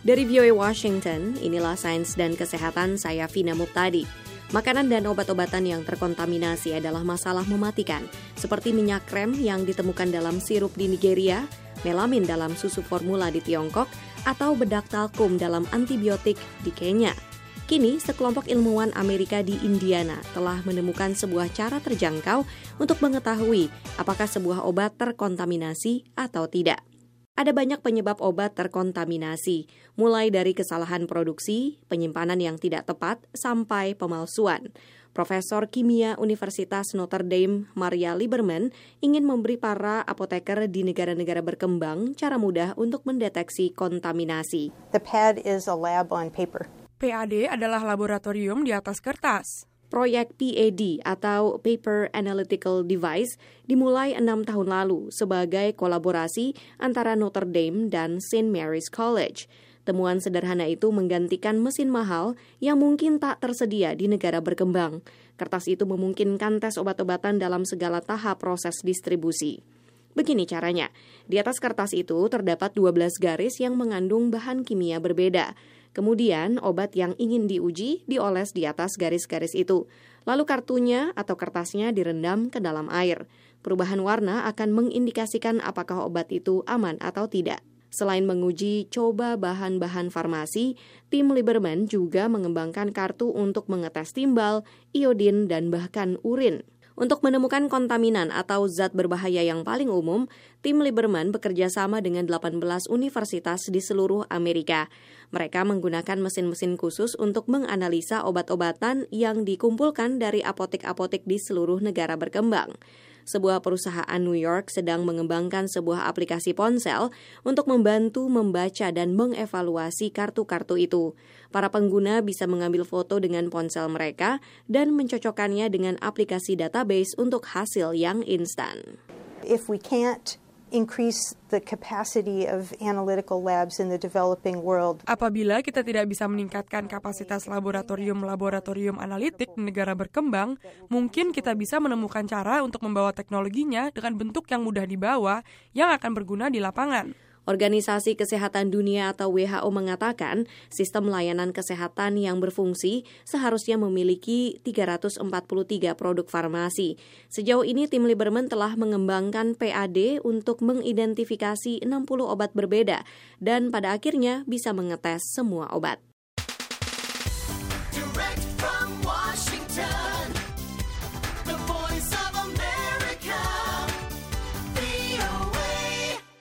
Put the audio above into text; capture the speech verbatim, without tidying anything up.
Dari V O A Washington, inilah Sains dan Kesehatan, saya Vina Muptadi. Makanan dan obat-obatan yang terkontaminasi adalah masalah mematikan, seperti minyak krem yang ditemukan dalam sirup di Nigeria, melamin dalam susu formula di Tiongkok, atau bedak talkum dalam antibiotik di Kenya. Kini, sekelompok ilmuwan Amerika di Indiana telah menemukan sebuah cara terjangkau untuk mengetahui apakah sebuah obat terkontaminasi atau tidak. Ada banyak penyebab obat terkontaminasi, mulai dari kesalahan produksi, penyimpanan yang tidak tepat, sampai pemalsuan. Profesor Kimia Universitas Notre Dame, Maria Lieberman, ingin memberi para apoteker di negara-negara berkembang cara mudah untuk mendeteksi kontaminasi. The P A D is a lab on paper. P A D adalah laboratorium di atas kertas. Proyek P A D atau Paper Analytical Device dimulai enam tahun lalu sebagai kolaborasi antara Notre Dame dan Saint Mary's College. Temuan sederhana itu menggantikan mesin mahal yang mungkin tak tersedia di negara berkembang. Kertas itu memungkinkan tes obat-obatan dalam segala tahap proses distribusi. Begini caranya, di atas kertas itu terdapat dua belas garis yang mengandung bahan kimia berbeda. Kemudian, obat yang ingin diuji dioles di atas garis-garis itu. Lalu kartunya atau kertasnya direndam ke dalam air. Perubahan warna akan mengindikasikan apakah obat itu aman atau tidak. Selain menguji coba bahan-bahan farmasi, tim Lieberman juga mengembangkan kartu untuk mengetes timbal, iodin, dan bahkan urin. Untuk menemukan kontaminan atau zat berbahaya yang paling umum, tim Lieberman bekerja sama dengan delapan belas universitas di seluruh Amerika. Mereka menggunakan mesin-mesin khusus untuk menganalisa obat-obatan yang dikumpulkan dari apotek-apotek di seluruh negara berkembang. Sebuah perusahaan New York sedang mengembangkan sebuah aplikasi ponsel untuk membantu membaca dan mengevaluasi kartu-kartu itu. Para pengguna bisa mengambil foto dengan ponsel mereka dan mencocokkannya dengan aplikasi database untuk hasil yang instan. If we can't increase the capacity of analytical labs in the developing world. Apabila kita tidak bisa meningkatkan kapasitas laboratorium-laboratorium analitik di negara berkembang, mungkin kita bisa menemukan cara untuk membawa teknologinya dengan bentuk yang mudah dibawa yang akan berguna di lapangan. Organisasi Kesehatan Dunia atau W H O mengatakan sistem layanan kesehatan yang berfungsi seharusnya memiliki tiga ratus empat puluh tiga produk farmasi. Sejauh ini tim Lieberman telah mengembangkan P A D untuk mengidentifikasi enam puluh obat berbeda dan pada akhirnya bisa mengetes semua obat.